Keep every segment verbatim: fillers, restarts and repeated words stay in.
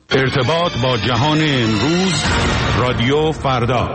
ارتباط با جهان امروز، رادیو فردا.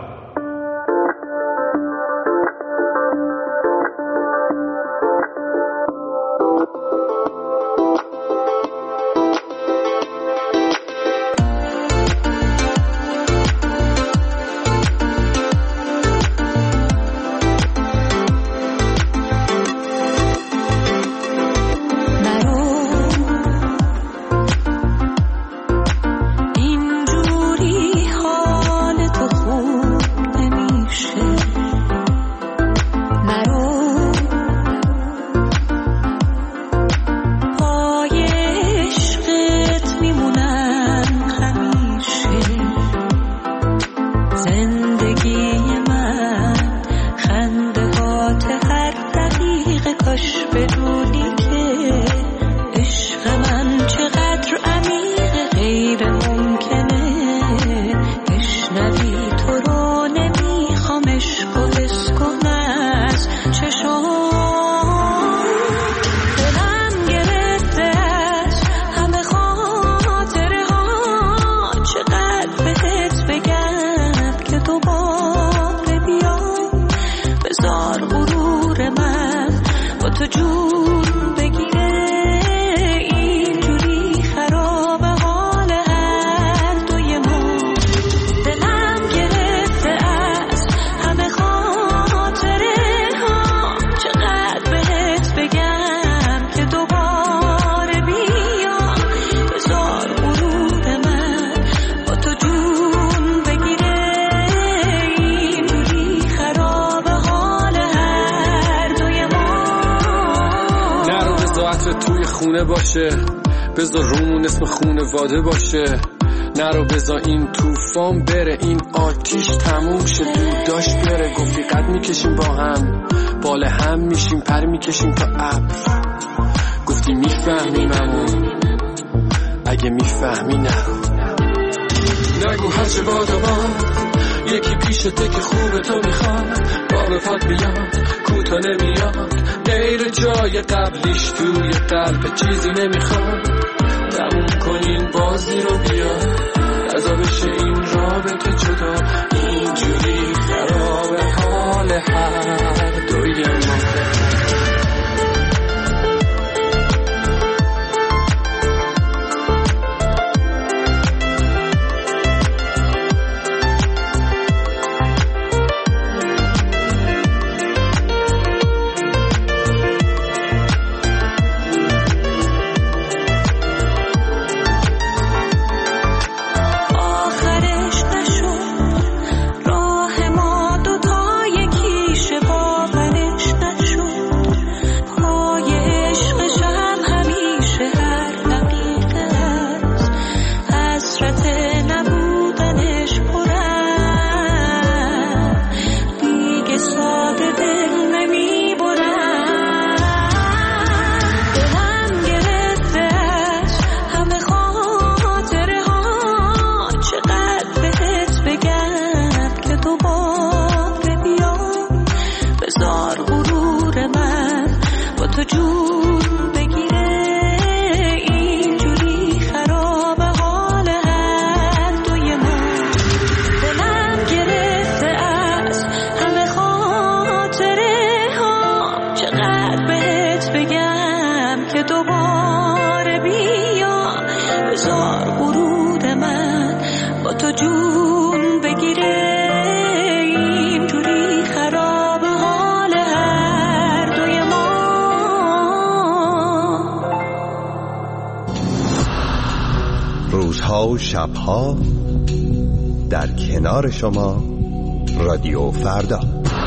بذار رومون اسم خونواده باشه، نرو بذار این توفان بره، این آتیش تموم شه، دود داشت بره. گفتی قد میکشیم با هم، بال هم میشیم، پر میکشیم تا ابر. گفتی میفهمیم امون، اگه میفهمی نرو. نگو هرچه باد و باد، یکی پیشته که خوبه تو میخواد، با وفات بیاد کوتا نمیاد، غیر جای قبلیش توی قلب چیزی نمیخواد. تموم کنین بازی رو بیا، رضا بشه این رابطه جدا، اینجوری خراب حال هر دوی ما. و شبها در کنار شما، رادیو فردا.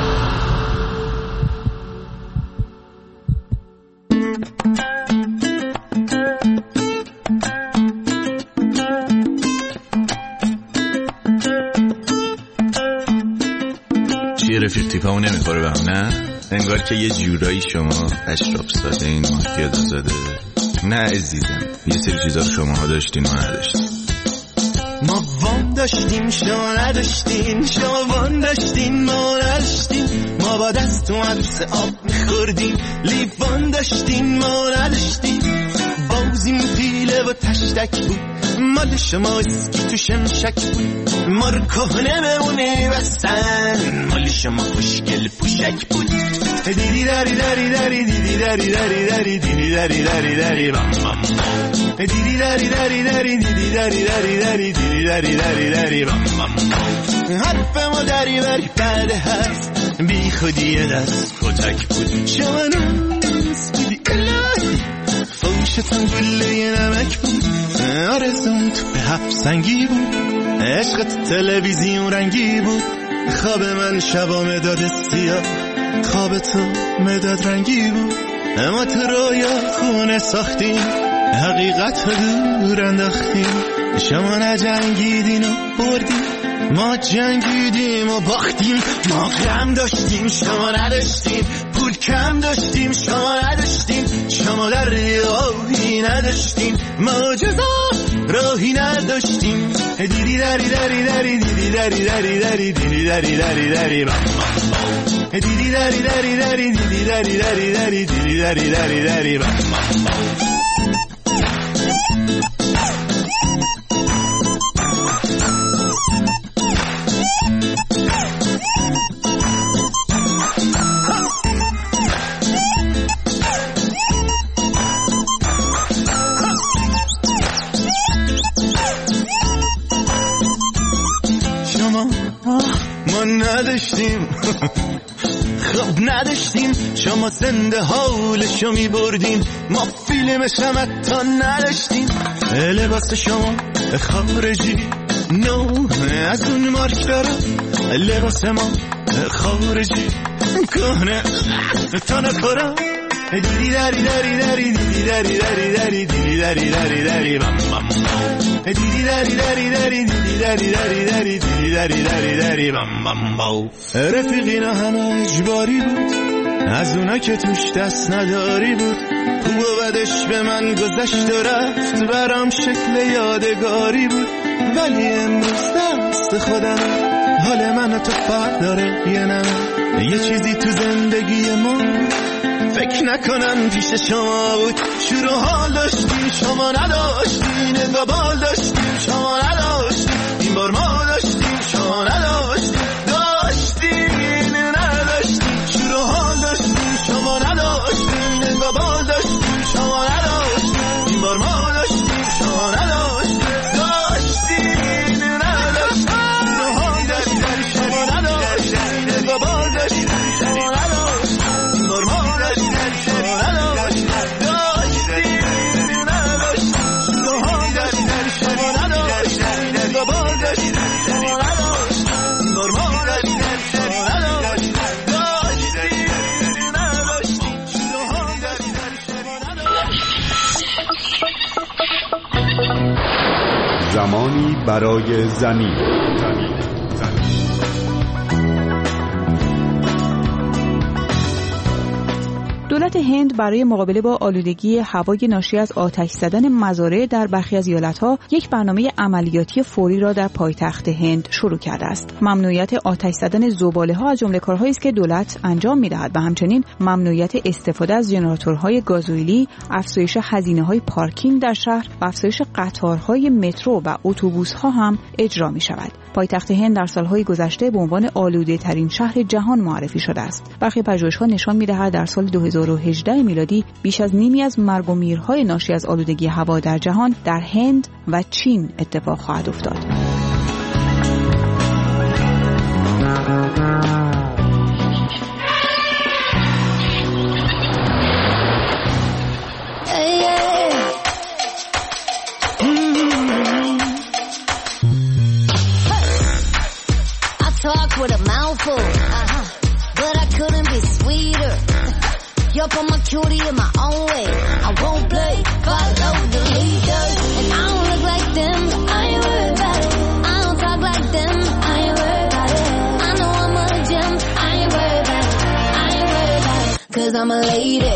چیه رفیق تیپمو نمیخوره به هم؟ نه انگار که یه جورایی شما اشراف ساده این ماه پیاده زده. نه عزیزم، یه سری چیزا رو شماها داشتین ما نداشتین. ما وام داشتیم شما نداشتین، شما وام داشتین ما نداشتین. ما با دست تو عدس آب میخوردیم، لیوان داشتین ما نداشتین. بازیم پیله و تشتک بود، مال شما اسکی تو شمشک بود مار کهنه بمونه بستن مال شما خوشگل پوشک بود دیدی داری داری داری دیدی داری داری داری دیدی داری داری داری بام بام دیدی داری داری داری دیدی داری داری داری دیدی داری داری داری بام بام حرف ما داری بری بعد هست بی خودی دست کتک بود شما نوز دیدی الهی فوشتم گله نمک بود آرزون تو به هفت سنگی بود عشقت تلویزیون رنگی بود خواب من شبا مداد سیاه خواب تو مداد رنگی بود اما تو رویا خونه ساختیم حقیقت رو دور انداختیم شما نجنگیدین و بردیم ما جنگیدیم و باختیم ما غم داشتیم شما نداشتیم پول کم داشتیم شما نداشتیم شما در راهی نداشتیم معجزه راهی نداشتیم دیدی داری داری داری دیدی داری داری داری دیدی داری داری داری بام بام دیدی داری داری داری دیدی داری داری داری دیدی داری داری داری بام بام نداشتیم خب نداشتیم شما زنده حالشو می بردیم ما فیلم شمتا نداشتیم لباس شما خارجی نو از اون مارک دارم لباس ما خارجی کهنه تا نکارم دیدی داری داری داری دیدی داری داری داری دیدی داری داری داری بام بام دیدی داری داری داری دیدی داری داری داری دیدی داری داری داری بام بام بام رفیقینا همه اجباری بود از اونا که توش دست نداری بود خوب و بدش به من گذشت و رفت برام شکل یادگاری بود ولی امروز دست خودم حال من تو فرق داره یه نمه یه چیزی تو زندگی ما فکر نکنم پیش شما بود شروع حال داشتیم شما نداشتین و بال داشتیم شما نداشتین این بار ما داشتیم شما نداشتین داشتین نداشتین شروع حال داشتیم شما نداشتین و بال داشتیم شما نداشتین این بار ما داشتیم شما نداشتین داشتین نداشتین شروع حال داشتیم شما نداشتین و بال داشتیم شما نداشتین این بار ما زمانی برای زمین. دولت هند برای مقابله با آلودگی هوای ناشی از آتش زدن مزارع در برخی از ایالت‌ها یک برنامه عملیاتی فوری را در پایتخت هند شروع کرده است. ممنوعیت آتش زدن زباله‌ها از جمله کارهایی است که دولت انجام می‌دهد و همچنین ممنوعیت استفاده از ژنراتورهای گازوئیلی، افزایش هزینه‌های پارکینگ در شهر و افزایش قطارهای مترو و اتوبوس‌ها هم اجرا می‌شود. پایتخت هند در سالهای گذشته به عنوان آلوده‌ترین شهر جهان معرفی شده است. برخی پژوهش‌ها نشان می‌دهد در سال دو هزار و هجده میلادی بیش از نیمی از مرگ و میرهای ناشی از آلودگی هوا در جهان در هند و چین اتفاق خواهد افتاد. Up on my cutie in my own way. I won't play, follow the leaders. And I don't look like them, I ain't worried about it. I don't talk like them, I ain't worried about it. I know I'm a gem, I ain't worried about it. I ain't worried about it. Cause I'm a lady.